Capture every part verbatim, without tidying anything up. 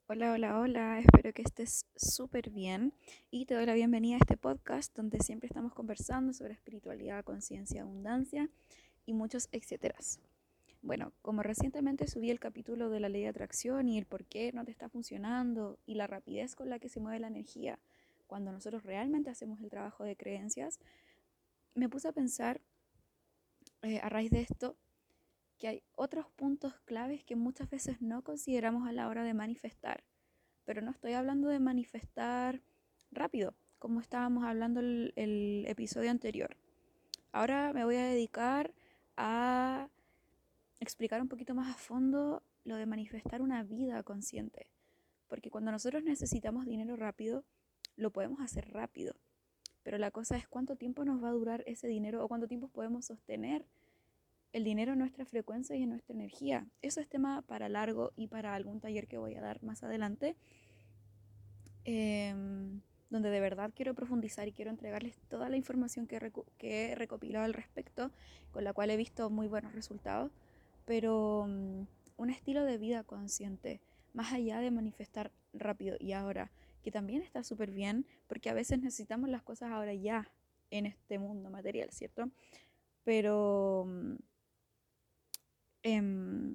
Hola, hola, hola, espero que estés súper bien y te doy la bienvenida a este podcast donde siempre estamos conversando sobre espiritualidad, conciencia, abundancia y muchos etcéteras. Bueno, como recientemente subí el capítulo de la ley de atracción y el por qué no te está funcionando y la rapidez con la que se mueve la energía cuando nosotros realmente hacemos el trabajo de creencias, me puse a pensar eh, a raíz de esto que hay otros puntos claves que muchas veces no consideramos a la hora de manifestar. Pero no estoy hablando de manifestar rápido, como estábamos hablando el, el episodio anterior. Ahora me voy a dedicar a explicar un poquito más a fondo lo de manifestar una vida consciente. Porque cuando nosotros necesitamos dinero rápido, lo podemos hacer rápido. Pero la cosa es cuánto tiempo nos va a durar ese dinero o cuánto tiempo podemos sostener el dinero en nuestra frecuencia y en nuestra energía. Eso es tema para largo y para algún taller que voy a dar más adelante. Eh, donde de verdad quiero profundizar y quiero entregarles toda la información que, recu que he recopilado al respecto, con la cual he visto muy buenos resultados, pero um, un estilo de vida consciente, más allá de manifestar rápido y ahora, que también está súper bien, porque a veces necesitamos las cosas ahora ya en este mundo material, ¿cierto? Pero, um, em,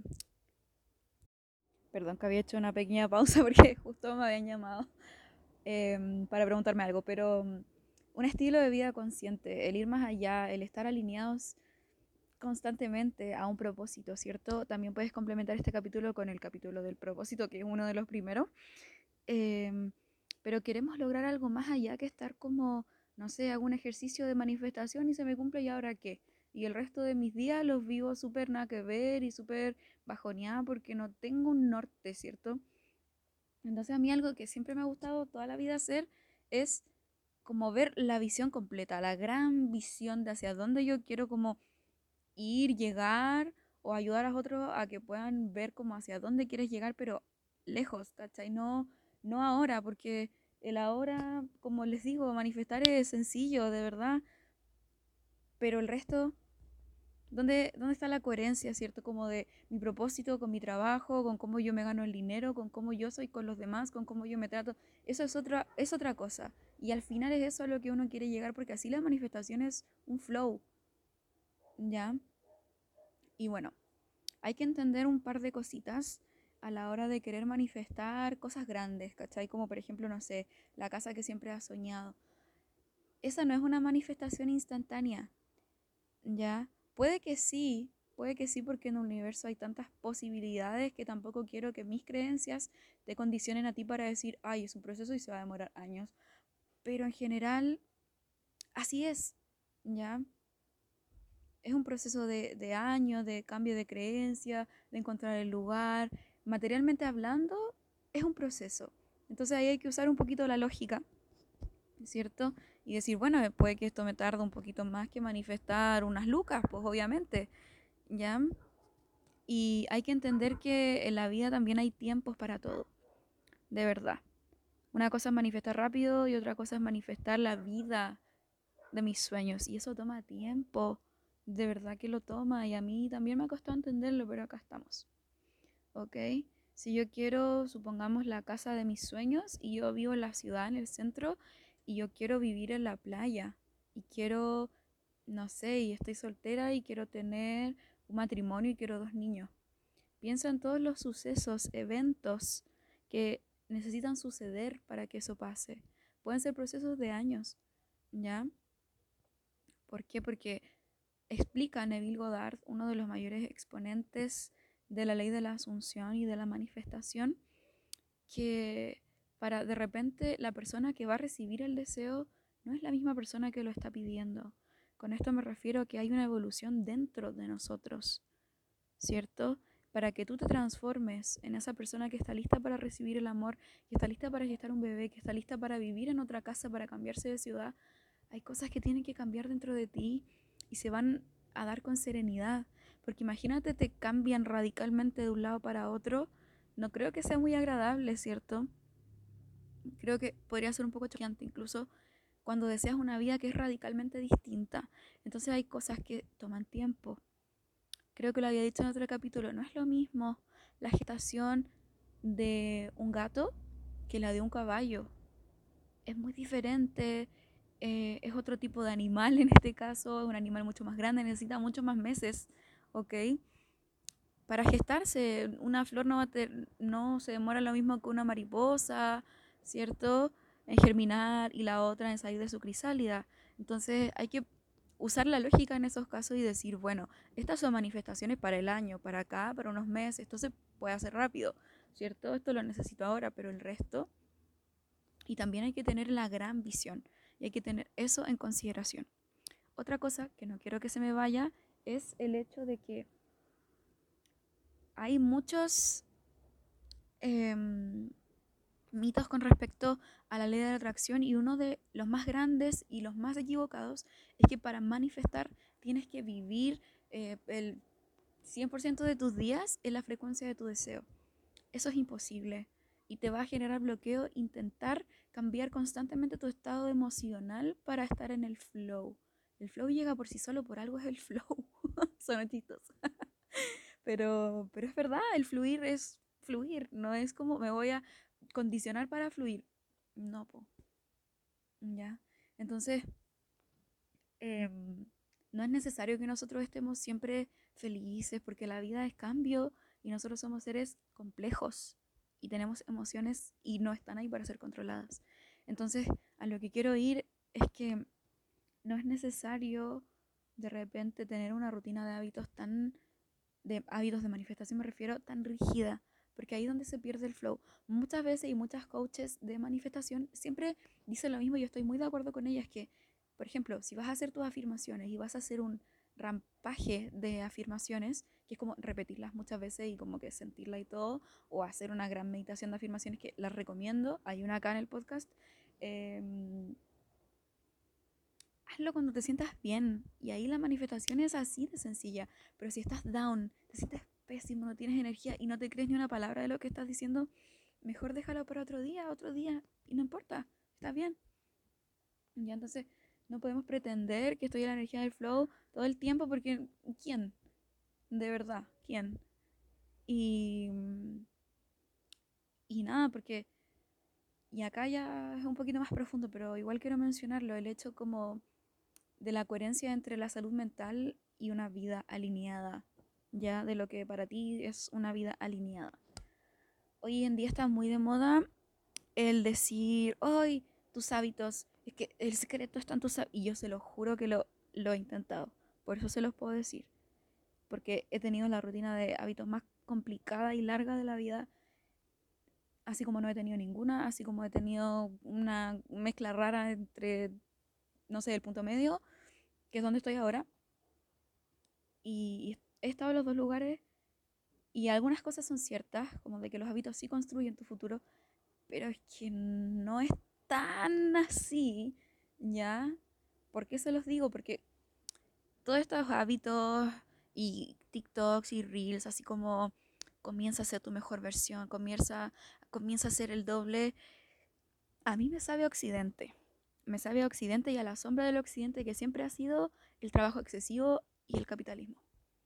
perdón que había hecho una pequeña pausa porque justo me habían llamado eh, para preguntarme algo, pero um, un estilo de vida consciente, el ir más allá, el estar alineados constantemente a un propósito, ¿cierto? También puedes complementar este capítulo con el capítulo del propósito, que es uno de los primeros. Eh, pero queremos lograr algo más allá que estar como, no sé, hago un ejercicio de manifestación y se me cumple y ahora qué. Y el resto de mis días los vivo súper nada que ver y súper bajoneada porque no tengo un norte, ¿cierto? Entonces a mí algo que siempre me ha gustado toda la vida hacer es como ver la visión completa, la gran visión de hacia dónde yo quiero como ir, llegar o ayudar a otros a que puedan ver como hacia dónde quieres llegar, pero lejos, ¿cachai? No, no ahora, porque el ahora, como les digo, manifestar es sencillo, de verdad, pero el resto ¿Dónde, dónde está la coherencia, cierto? Como de mi propósito con mi trabajo, con cómo yo me gano el dinero, con cómo yo soy con los demás, con cómo yo me trato. Eso es otra, es otra cosa. Y al final es eso a lo que uno quiere llegar, porque así la manifestación es un flow, ¿ya? Y bueno, hay que entender un par de cositas a la hora de querer manifestar cosas grandes, ¿cachai? Como por ejemplo, no sé, la casa que siempre has soñado. Esa no es una manifestación instantánea. Ya, puede que sí, puede que sí, porque en el universo hay tantas posibilidades que tampoco quiero que mis creencias te condicionen a ti para decir, ay, es un proceso y se va a demorar años. Pero en general, así es, ¿ya? Es un proceso de, de años, de cambio de creencia, de encontrar el lugar. Materialmente hablando, es un proceso. Entonces ahí hay que usar un poquito la lógica, ¿cierto? Y decir, bueno, puede que esto me tarde un poquito más que manifestar unas lucas, pues obviamente, ¿ya? Y hay que entender que en la vida también hay tiempos para todo, de verdad. Una cosa es manifestar rápido y otra cosa es manifestar la vida de mis sueños. Y eso toma tiempo, de verdad que lo toma. Y a mí también me ha costado entenderlo, pero acá estamos. ¿Ok? Si yo quiero, supongamos, la casa de mis sueños y yo vivo en la ciudad, en el centro, y yo quiero vivir en la playa, y quiero, no sé, y estoy soltera y quiero tener un matrimonio y quiero dos niños. Piensa en todos los sucesos, eventos que necesitan suceder para que eso pase. Pueden ser procesos de años, ¿ya? ¿Por qué? Porque explica Neville Goddard, uno de los mayores exponentes de la ley de la asunción y de la manifestación, que para de repente la persona que va a recibir el deseo no es la misma persona que lo está pidiendo. Con esto me refiero a que hay una evolución dentro de nosotros, ¿cierto? Para que tú te transformes en esa persona que está lista para recibir el amor, que está lista para gestar un bebé, que está lista para vivir en otra casa, para cambiarse de ciudad. Hay cosas que tienen que cambiar dentro de ti y se van a dar con serenidad. Porque imagínate, te cambian radicalmente de un lado para otro. No creo que sea muy agradable, ¿cierto? Creo que podría ser un poco choqueante, incluso cuando deseas una vida que es radicalmente distinta. Entonces hay cosas que toman tiempo. Creo que lo había dicho en otro capítulo, no es lo mismo la gestación de un gato que la de un caballo. Es muy diferente, eh, es otro tipo de animal en este caso, es un animal mucho más grande, necesita muchos más meses, ¿ok? Para gestarse, una flor no, va a ter- no se demora lo mismo que una mariposa, ¿cierto? En germinar y la otra en salir de su crisálida. Entonces hay que usar la lógica en esos casos y decir, bueno, estas son manifestaciones para el año, para acá, para unos meses, esto se puede hacer rápido, ¿cierto? Esto lo necesito ahora, pero el resto. Y también hay que tener la gran visión y hay que tener eso en consideración. Otra cosa que no quiero que se me vaya es el hecho de que hay muchos eh, mitos con respecto a la ley de la atracción y uno de los más grandes y los más equivocados es que para manifestar tienes que vivir eh, el cien por ciento de tus días en la frecuencia de tu deseo. Eso es imposible y te va a generar bloqueo intentar cambiar constantemente tu estado emocional para estar en el flow. El flow llega por sí solo, por algo es el flow. Son chistosos. Pero, pero es verdad, el fluir es fluir, no es como me voy a condicionar para fluir. No, po. Ya. Entonces, em, no es necesario que nosotros estemos siempre felices porque la vida es cambio y nosotros somos seres complejos y tenemos emociones y no están ahí para ser controladas. Entonces, a lo que quiero ir es que no es necesario de repente tener una rutina de hábitos tan de hábitos de manifestación me refiero tan rígida, porque ahí es donde se pierde el flow. Muchas veces y muchas coaches de manifestación siempre dicen lo mismo y yo estoy muy de acuerdo con ellas que, por ejemplo, si vas a hacer tus afirmaciones y vas a hacer un rampaje de afirmaciones, que es como repetirlas muchas veces y como que sentirla y todo, o hacer una gran meditación de afirmaciones que las recomiendo, hay una acá en el podcast, eh, hazlo cuando te sientas bien. Y ahí la manifestación es así de sencilla. Pero si estás down, te sientes pésimo, no tienes energía y no te crees ni una palabra de lo que estás diciendo, mejor déjalo para otro día, otro día. Y no importa, estás bien. Ya entonces no podemos pretender que estoy en la energía del flow todo el tiempo porque ¿quién? De verdad, ¿quién? Y, y nada, porque... Y acá ya es un poquito más profundo, pero igual quiero mencionarlo, el hecho como de la coherencia entre la salud mental y una vida alineada, ya de lo que para ti es una vida alineada. Hoy en día está muy de moda el decir, hoy tus hábitos, es que el secreto está en tus hábitos, y yo se lo juro que lo, lo he intentado, por eso se los puedo decir, porque he tenido la rutina de hábitos más complicada y larga de la vida, así como no he tenido ninguna, así como he tenido una mezcla rara entre, no sé, el punto medio, que es donde estoy ahora, y he estado en los dos lugares y algunas cosas son ciertas, como de que los hábitos sí construyen tu futuro, pero es que no es tan así, ¿ya? ¿Por qué se los digo? Porque todos estos hábitos y TikToks y Reels, así como comienza a ser tu mejor versión, comienza, comienza a ser el doble, a mí me sabe a Occidente. Me sabe a Occidente y a la sombra del Occidente que siempre ha sido el trabajo excesivo y el capitalismo.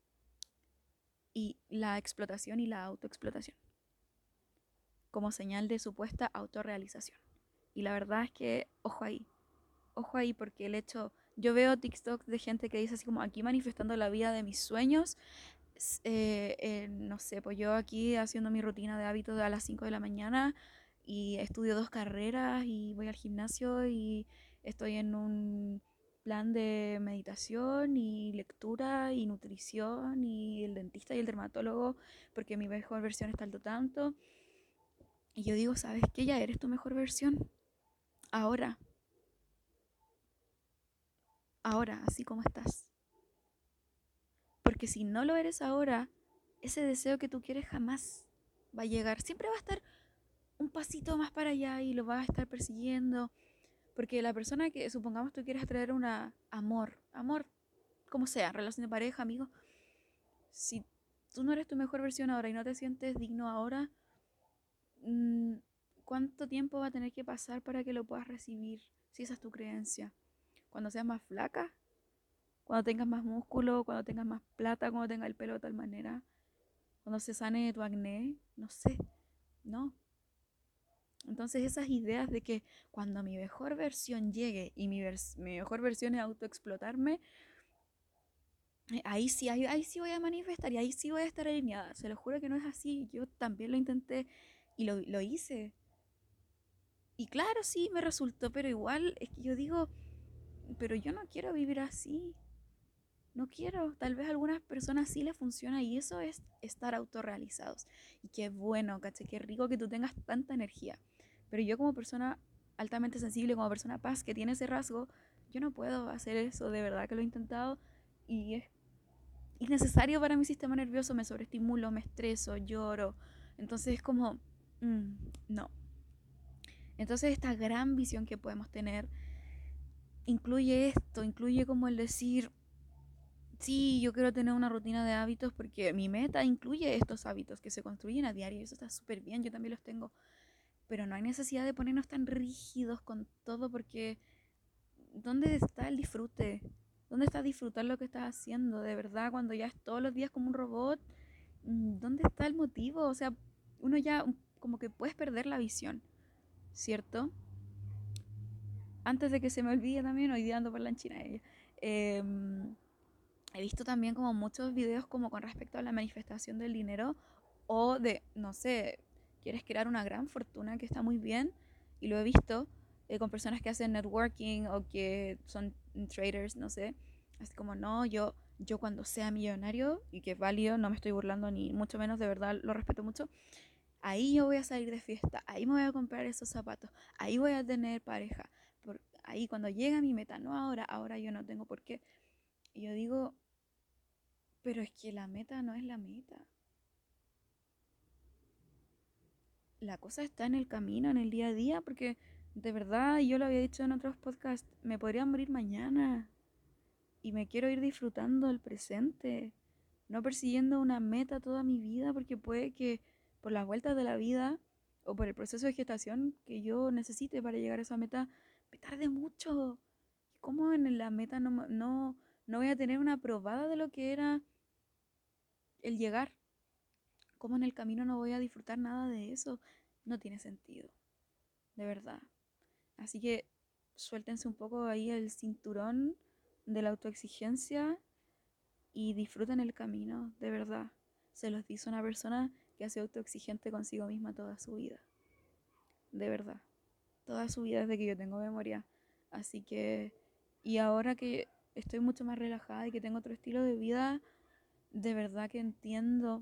Y la explotación y la autoexplotación como señal de supuesta autorrealización. Y la verdad es que, ojo ahí, ojo ahí, porque el hecho, yo veo TikToks de gente que dice así como aquí manifestando la vida de mis sueños, eh, eh, no sé, pues yo aquí haciendo mi rutina de hábitos a las cinco de la mañana y estudio dos carreras y voy al gimnasio y estoy en un plan de meditación y lectura y nutrición y el dentista y el dermatólogo porque mi mejor versión está alto tanto. Y yo digo, ¿sabes qué? Ya eres tu mejor versión. Ahora, ahora, así como estás. Porque si no lo eres ahora, ese deseo que tú quieres jamás va a llegar. Siempre va a estar un pasito más para allá y lo vas a estar persiguiendo. Porque la persona que, supongamos, tú quieres atraer una amor, amor, como sea, relación de pareja, amigo. Si tú no eres tu mejor versión ahora y no te sientes digno ahora, mmm, ¿cuánto tiempo va a tener que pasar para que lo puedas recibir? Si esa es tu creencia. Cuando seas más flaca, cuando tengas más músculo, cuando tengas más plata, cuando tengas el pelo de tal manera, cuando se sane tu acné, no sé, No. Entonces esas ideas de que cuando mi mejor versión llegue y mi, vers mi mejor versión es autoexplotarme, eh, ahí sí, ahí, ahí sí voy a manifestar y ahí sí voy a estar alineada. Se lo juro que no es así. Yo también lo intenté y lo, lo hice. Y claro, sí, me resultó, pero igual es que yo digo, pero yo no quiero vivir así. No quiero. Tal vez a algunas personas sí les funciona y eso es estar autorrealizados. Y qué bueno, caché, qué rico que tú tengas tanta energía. Pero yo como persona altamente sensible, como persona paz que tiene ese rasgo, yo no puedo hacer eso. De verdad que lo he intentado y es innecesario para mi sistema nervioso. Me sobreestimulo, me estreso, lloro. Entonces es como, mm, no. Entonces esta gran visión que podemos tener incluye esto, incluye como el decir, sí, yo quiero tener una rutina de hábitos porque mi meta incluye estos hábitos que se construyen a diario y eso está súper bien, yo también los tengo, pero no hay necesidad de ponernos tan rígidos con todo porque ¿dónde está el disfrute? ¿Dónde está disfrutar lo que estás haciendo? De verdad, cuando ya es todos los días como un robot, ¿dónde está el motivo? O sea, uno ya como que puedes perder la visión, ¿cierto? Antes de que se me olvide también, hoy día ando por la China ella. Eh, he visto también como muchos videos como con respecto a la manifestación del dinero o de, no sé, quieres crear una gran fortuna que está muy bien y lo he visto eh, con personas que hacen networking o que son traders, no sé, así como no, yo, yo cuando sea millonario y que es válido, no me estoy burlando ni mucho menos, de verdad lo respeto mucho, ahí yo voy a salir de fiesta, ahí me voy a comprar esos zapatos, ahí voy a tener pareja, por, ahí cuando llega mi meta, no ahora, ahora yo no tengo por qué. Y yo digo, pero es que la meta no es la meta. La cosa está en el camino, en el día a día, porque de verdad, yo lo había dicho en otros podcasts, me podría morir mañana y me quiero ir disfrutando del presente, no persiguiendo una meta toda mi vida, porque puede que por las vueltas de la vida o por el proceso de gestación que yo necesite para llegar a esa meta, me tarde mucho. ¿Cómo en la meta no, no, no voy a tener una probada de lo que era el llegar? ¿Cómo en el camino no voy a disfrutar nada de eso? No tiene sentido, de verdad. Así que suéltense un poco ahí el cinturón de la autoexigencia y disfruten el camino, de verdad. Se los dice una persona que ha sido autoexigente consigo misma toda su vida, de verdad. Toda su vida desde que yo tengo memoria. Así que, y ahora que estoy mucho más relajada y que tengo otro estilo de vida, de verdad que entiendo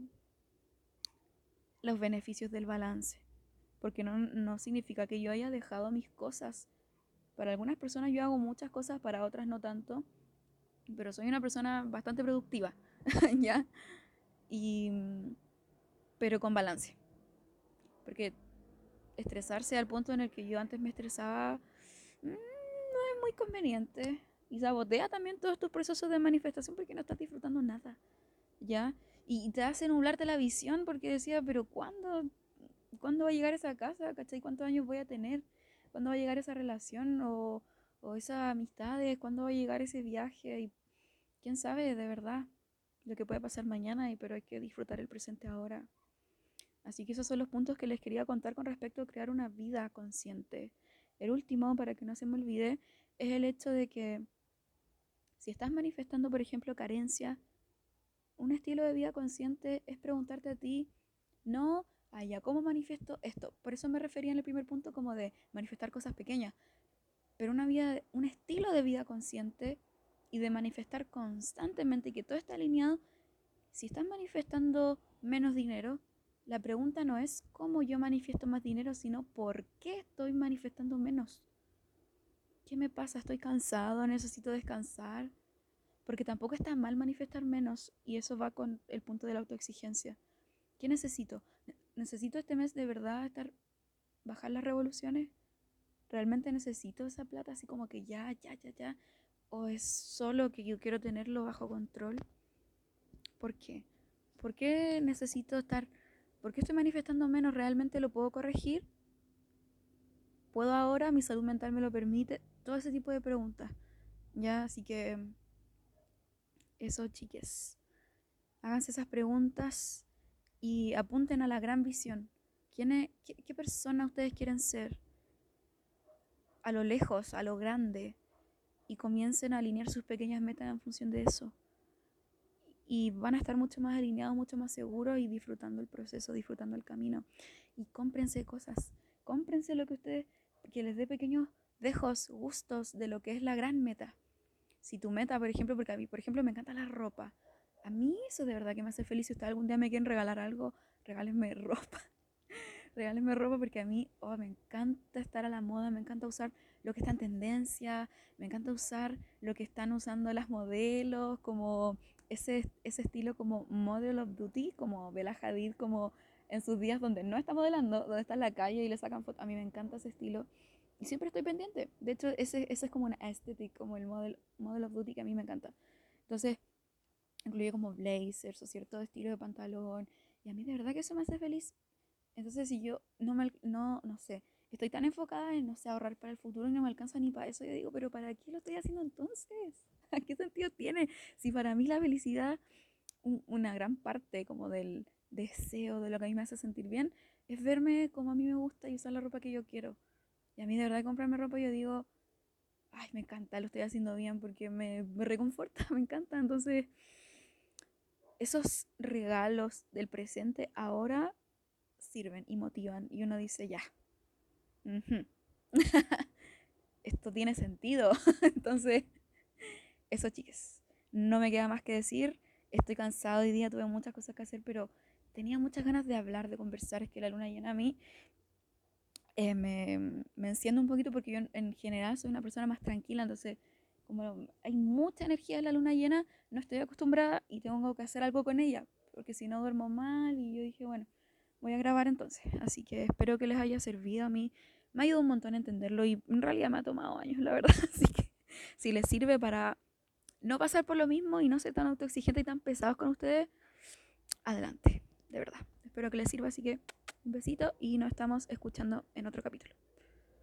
los beneficios del balance. Porque no, no significa que yo haya dejado mis cosas. Para algunas personas yo hago muchas cosas, para otras no tanto, pero soy una persona bastante productiva, ¿ya? Y, pero con balance, porque estresarse al punto en el que yo antes me estresaba mmm, no es muy conveniente y sabotea también todos tus procesos de manifestación porque no estás disfrutando nada, ¿ya? Y te hace nublarte la visión porque decía, pero ¿cuándo? ¿Cuándo va a llegar esa casa? ¿Cachai? ¿Cuántos años voy a tener? ¿Cuándo va a llegar esa relación o, o esas amistades? ¿Cuándo va a llegar ese viaje? Y quién sabe de verdad lo que puede pasar mañana, y, pero hay que disfrutar el presente ahora. Así que esos son los puntos que les quería contar con respecto a crear una vida consciente. El último, para que no se me olvide, es el hecho de que si estás manifestando, por ejemplo, carencia, un estilo de vida consciente es preguntarte a ti, no, allá, ¿cómo manifiesto esto? Por eso me refería en el primer punto como de manifestar cosas pequeñas, pero una vida, un estilo de vida consciente y de manifestar constantemente y que todo está alineado. Si estás manifestando menos dinero, la pregunta no es cómo yo manifiesto más dinero, sino por qué estoy manifestando menos. ¿Qué me pasa? ¿Estoy cansado? ¿Necesito descansar? Porque tampoco está mal manifestar menos y eso va con el punto de la autoexigencia. ¿Qué necesito? ¿Necesito este mes de verdad estar bajar las revoluciones? ¿Realmente necesito esa plata así como que ya, ya, ya, ya? ¿O es solo que yo quiero tenerlo bajo control? ¿Por qué? ¿Por qué necesito estar? ¿Por qué estoy manifestando menos? ¿Realmente lo puedo corregir? ¿Puedo ahora? ¿Mi salud mental me lo permite? Todo ese tipo de preguntas. Ya, así que eso, chiques. Háganse esas preguntas y apunten a la gran visión, ¿Quién es, qué, qué persona ustedes quieren ser? A lo lejos, a lo grande. Y comiencen a alinear sus pequeñas metas en función de eso. Y van a estar mucho más alineados, mucho más seguros y disfrutando el proceso, disfrutando el camino. Y cómprense cosas. Cómprense lo que ustedes, que les dé pequeños dejos, gustos de lo que es la gran meta. Si tu meta, por ejemplo, porque a mí, por ejemplo, me encanta la ropa. A mí eso de verdad que me hace feliz. Si ustedes algún día me quieren regalar algo, regálenme ropa. Regálenme ropa porque a mí oh, me encanta estar a la moda, me encanta usar lo que está en tendencia, me encanta usar lo que están usando las modelos, como ese, ese estilo como model of duty, como Bella Hadid, como en sus días donde no está modelando, donde está en la calle y le sacan fotos. A mí me encanta ese estilo y siempre estoy pendiente. De hecho, ese, ese es como una aesthetic, como el model, model of duty que a mí me encanta. Entonces, incluye como blazers o cierto estilo de pantalón. Y a mí de verdad que eso me hace feliz. Entonces, si yo no me, no, no sé, estoy tan enfocada en, no sé, ahorrar para el futuro y no me alcanza ni para eso, yo digo, pero ¿para qué lo estoy haciendo entonces? ¿A qué sentido tiene? Si para mí la felicidad, un- una gran parte como del deseo, de lo que a mí me hace sentir bien, es verme como a mí me gusta y usar la ropa que yo quiero. Y a mí de verdad comprarme ropa yo digo, ay, me encanta, lo estoy haciendo bien porque me, me reconforta, me encanta. Entonces, esos regalos del presente ahora sirven y motivan y uno dice, ya, ujú, esto tiene sentido. Entonces, eso, chicas. No me queda más que decir. Estoy cansado hoy día, tuve muchas cosas que hacer, pero tenía muchas ganas de hablar, de conversar. Es que la luna llena a mí eh, me, me enciende un poquito porque yo en, en general soy una persona más tranquila. Entonces, como hay mucha energía en la luna llena, no estoy acostumbrada y tengo que hacer algo con ella, porque si no duermo mal. Y yo dije, bueno, voy a grabar entonces. Así que espero que les haya servido a mí. Me ha ayudado un montón a entenderlo y en realidad me ha tomado años, la verdad. Así que si les sirve para no pasar por lo mismo y no ser tan autoexigentes y tan pesados con ustedes, adelante, de verdad. Espero que les sirva, así que un besito y nos estamos escuchando en otro capítulo.